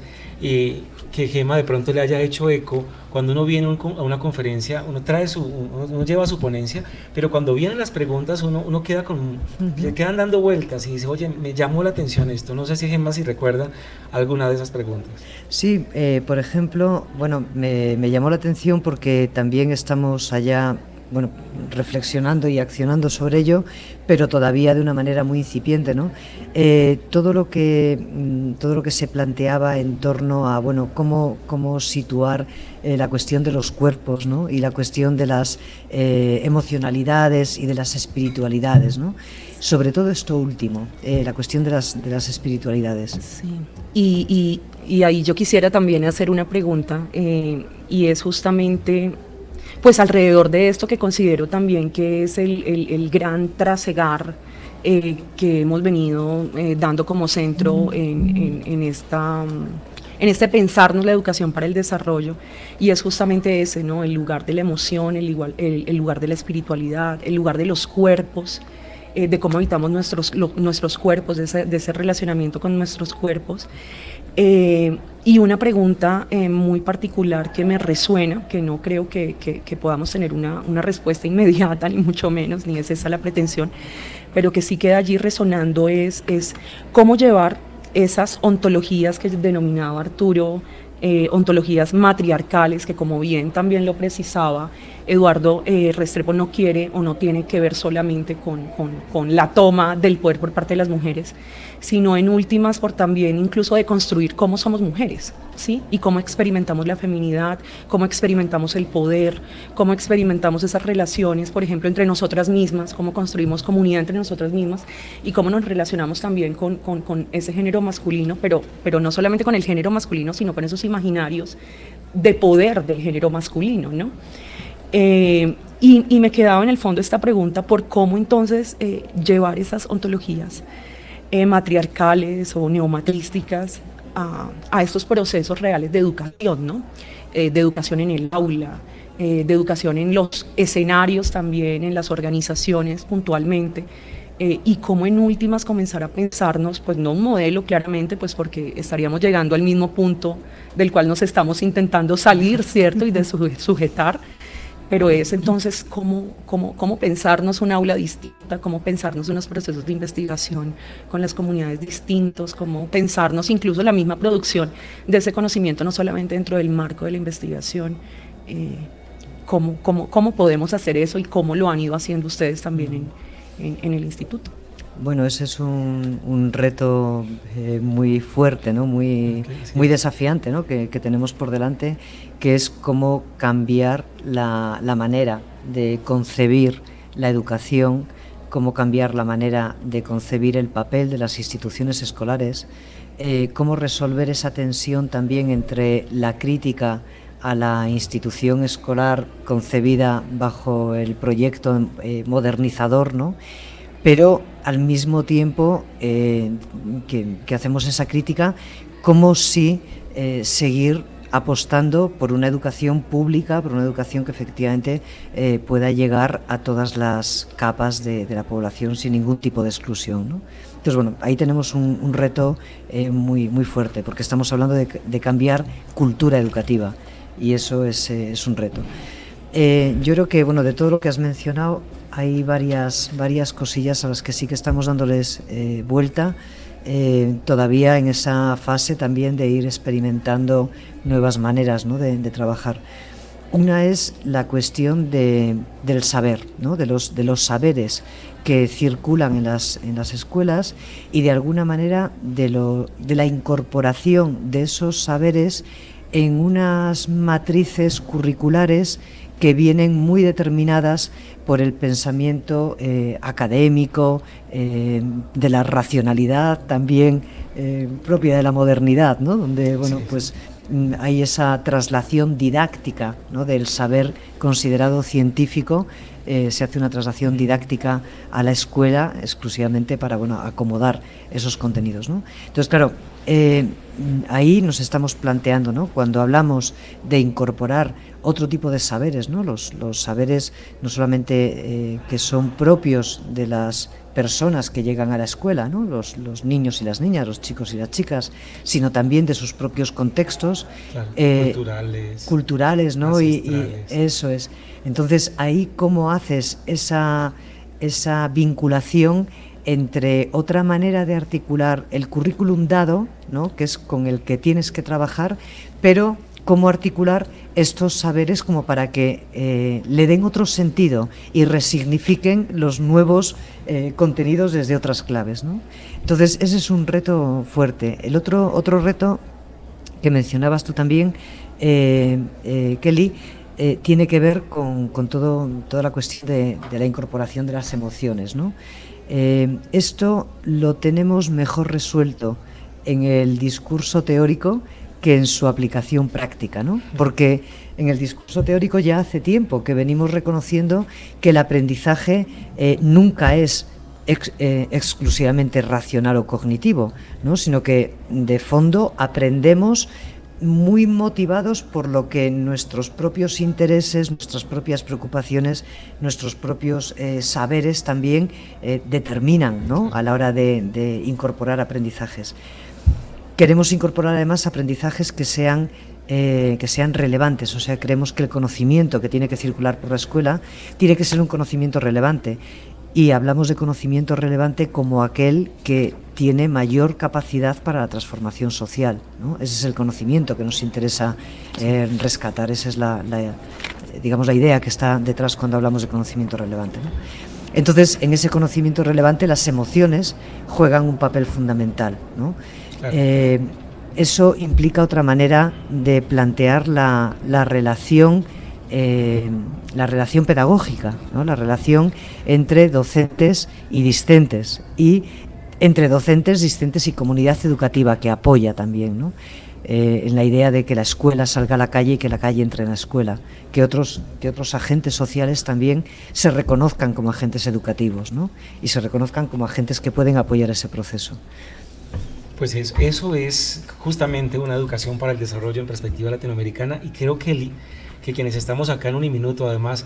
A: que Gemma de pronto le haya hecho eco. Cuando uno viene a una conferencia, uno lleva su ponencia, pero cuando vienen las preguntas uno queda le quedan dando vueltas y dice, oye, me llamó la atención esto. No sé si Gemma si recuerda alguna de esas preguntas.
D: Sí, por ejemplo, bueno, me llamó la atención porque también estamos allá, bueno, reflexionando y accionando sobre ello, pero todavía de una manera muy incipiente, ¿no? Todo lo que se planteaba en torno a, bueno, cómo situar la cuestión de los cuerpos, ¿no? Y la cuestión de las emocionalidades y de las espiritualidades, ¿no? Sobre todo esto último, la cuestión de las espiritualidades.
B: Sí. Y ahí yo quisiera también hacer una pregunta, y es justamente pues alrededor de esto que considero también que es el gran trasegar que hemos venido dando como centro en este pensarnos la educación para el desarrollo, y es justamente ese, ¿no? El lugar de la emoción, el lugar de la espiritualidad, el lugar de los cuerpos, de cómo habitamos nuestros cuerpos, de ese relacionamiento con nuestros cuerpos. Y una pregunta muy particular que me resuena, que no creo que podamos tener una respuesta inmediata, ni mucho menos, ni es esa la pretensión, pero que sí queda allí resonando es cómo llevar esas ontologías que denominaba Arturo, ontologías matriarcales, que como bien también lo precisaba Eduardo, Restrepo no quiere o no tiene que ver solamente con la toma del poder por parte de las mujeres, sino en últimas por también incluso de construir cómo somos mujeres, ¿sí? Y cómo experimentamos la feminidad, cómo experimentamos el poder, cómo experimentamos esas relaciones, por ejemplo, entre nosotras mismas, cómo construimos comunidad entre nosotras mismas y cómo nos relacionamos también con ese género masculino, pero no solamente con el género masculino, sino con esos imaginarios de poder del género masculino, ¿no? Y me quedaba en el fondo esta pregunta por cómo entonces llevar esas ontologías matriarcales o neomatrísticas a estos procesos reales de educación, ¿no? De educación en el aula, de educación en los escenarios también, en las organizaciones puntualmente, y cómo en últimas comenzar a pensarnos, pues no un modelo claramente, pues porque estaríamos llegando al mismo punto del cual nos estamos intentando salir, ¿cierto? Y de sujetar, pero es entonces cómo pensarnos un aula distinta, cómo pensarnos unos procesos de investigación con las comunidades distintos, cómo pensarnos incluso la misma producción de ese conocimiento, no solamente dentro del marco de la investigación, cómo podemos hacer eso y cómo lo han ido haciendo ustedes también en el instituto.
D: Bueno, ese es un reto muy fuerte, ¿no? Muy desafiante, ¿no? que tenemos por delante, que es cómo cambiar la manera de concebir la educación, cómo cambiar la manera de concebir el papel de las instituciones escolares, cómo resolver esa tensión también entre la crítica a la institución escolar concebida bajo el proyecto modernizador, ¿no? Pero al mismo tiempo que hacemos esa crítica, cómo sí seguir apostando por una educación pública, por una educación que efectivamente pueda llegar a todas las capas de la población sin ningún tipo de exclusión, ¿no? Entonces, bueno, ahí tenemos un reto muy fuerte, porque estamos hablando de cambiar cultura educativa, y eso es un reto. Yo creo que, bueno, de todo lo que has mencionado, hay varias cosillas a las que sí que estamos dándoles vuelta, todavía en esa fase también de ir experimentando nuevas maneras, ¿no? de trabajar. Una es la cuestión del saber, ¿no? de los saberes que circulan en las escuelas, y de alguna manera de la incorporación de esos saberes en unas matrices curriculares que vienen muy determinadas por el pensamiento académico, de la racionalidad también propia de la modernidad, ¿no? Donde, bueno, pues hay esa traslación didáctica, ¿no? Del saber considerado científico, se hace una traslación didáctica a la escuela exclusivamente para, bueno, acomodar esos contenidos, ¿no? Entonces, claro, ahí nos estamos planteando, ¿no? Cuando hablamos de incorporar otro tipo de saberes, ¿no? Los saberes no solamente que son propios de las personas que llegan a la escuela, ¿no? Los niños y las niñas, los chicos y las chicas, sino también de sus propios contextos, claro, culturales, ¿no? Y eso es. Entonces, ahí cómo haces esa vinculación entre otra manera de articular el currículum dado, ¿no? Que es con el que tienes que trabajar, pero cómo articular estos saberes como para que le den otro sentido y resignifiquen los nuevos contenidos desde otras claves, ¿no? Entonces, ese es un reto fuerte. El otro reto que mencionabas tú también, Kelly, tiene que ver con toda la cuestión de la incorporación de las emociones, ¿no? Esto lo tenemos mejor resuelto en el discurso teórico que en su aplicación práctica, ¿no? Porque en el discurso teórico ya hace tiempo que venimos reconociendo que el aprendizaje nunca es exclusivamente racional o cognitivo, ¿no? Sino que de fondo aprendemos muy motivados por lo que nuestros propios intereses, nuestras propias preocupaciones, nuestros propios saberes también determinan, ¿no? A la hora de incorporar aprendizajes. Queremos incorporar además aprendizajes que sean relevantes, o sea, creemos que el conocimiento que tiene que circular por la escuela tiene que ser un conocimiento relevante, y hablamos de conocimiento relevante como aquel que tiene mayor capacidad para la transformación social, ¿no? Ese es el conocimiento que nos interesa rescatar, esa es la idea que está detrás cuando hablamos de conocimiento relevante, ¿no? Entonces, en ese conocimiento relevante las emociones juegan un papel fundamental, ¿no? Claro. Eso implica otra manera de plantear la relación pedagógica, ¿no? La relación entre docentes y discentes, y entre docentes, discentes y comunidad educativa que apoya también, ¿no? En la idea de que la escuela salga a la calle y que la calle entre en la escuela, que otros agentes sociales también se reconozcan como agentes educativos, ¿no? Y se reconozcan como agentes que pueden apoyar ese proceso.
A: Pues eso es justamente una educación para el desarrollo en perspectiva latinoamericana, y creo que quienes estamos acá en Uniminuto además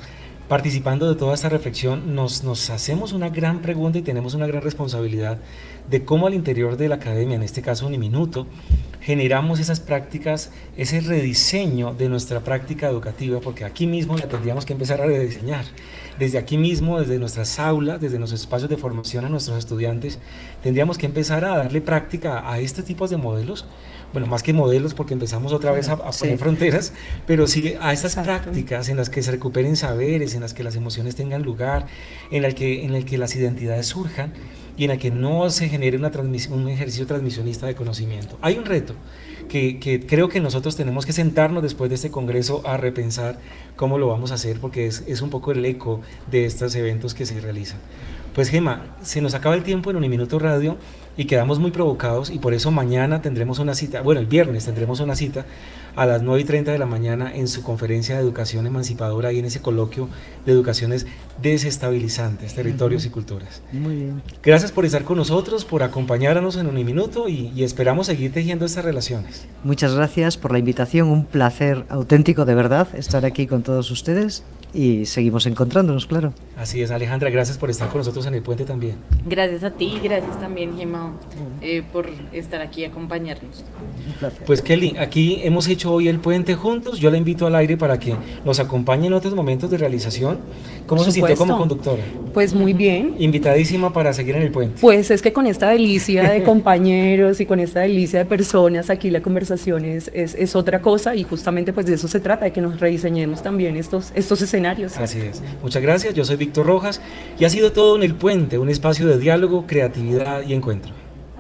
A: participando de toda esta reflexión, nos hacemos una gran pregunta y tenemos una gran responsabilidad de cómo al interior de la academia, en este caso Uniminuto, generamos esas prácticas, ese rediseño de nuestra práctica educativa, porque aquí mismo la tendríamos que empezar a rediseñar. Desde aquí mismo, desde nuestras aulas, desde nuestros espacios de formación a nuestros estudiantes, tendríamos que empezar a darle práctica a este tipo de modelos, bueno, más que modelos porque empezamos otra vez a poner fronteras, pero sí a estas prácticas en las que se recuperen saberes, en las que las emociones tengan lugar, en el que las identidades surjan y en el que no se genere un ejercicio transmisionista de conocimiento. Hay un reto que creo que nosotros tenemos que sentarnos después de este congreso a repensar cómo lo vamos a hacer, porque es un poco el eco de estos eventos que se realizan. Pues Gema, se nos acaba el tiempo en Uniminuto Radio y quedamos muy provocados, y por eso mañana tendremos una cita, bueno, el viernes tendremos una cita a las 9:30 de la mañana en su conferencia de educación emancipadora y en ese coloquio de educaciones desestabilizantes, territorios y culturas.
D: Muy bien.
A: Gracias por estar con nosotros, por acompañarnos en Uniminuto y esperamos seguir tejiendo estas relaciones.
D: Muchas gracias por la invitación, un placer auténtico de verdad estar aquí con todos ustedes y seguimos encontrándonos, claro.
A: Así es, Alejandra, gracias por estar con nosotros en el puente también.
C: Gracias a ti y gracias también, Gema, por estar aquí y acompañarnos.
D: Un placer.
A: Pues Kelly, aquí hemos hecho hoy el puente juntos, yo la invito al aire para que nos acompañe en otros momentos de realización. ¿Cómo se sintió como conductora?
B: Pues muy bien.
A: Invitadísima para seguir en el puente.
B: Pues es que con esta delicia de compañeros y con esta delicia de personas, aquí la conversación es otra cosa, y justamente pues de eso se trata, de que nos rediseñemos también estos escenarios.
A: Así es. Muchas gracias, yo soy Víctor Rojas y ha sido todo en el puente, un espacio de diálogo, creatividad y encuentro.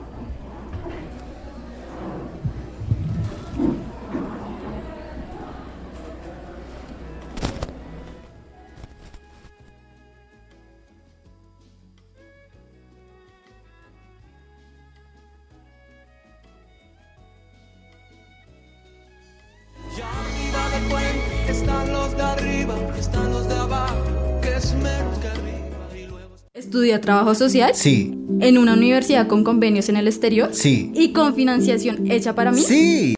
E: Ya arriba del puente están los de arriba, están los de abajo, que es menos que arriba y luego...
F: ¿Estudia trabajo social?
G: Sí.
F: ¿En una universidad con convenios en el exterior?
G: Sí.
F: ¿Y con financiación hecha para mí?
G: Sí.